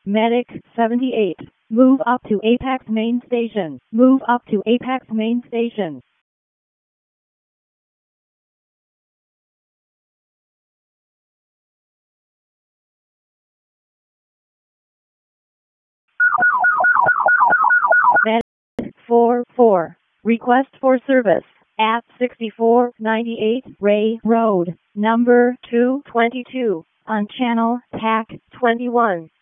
Medic 78. Move up to Apex Main Station. Move up to Apex Main Station. Medic 44. Request for service at 6498 Ray Road, number 222, on channel TAC 21.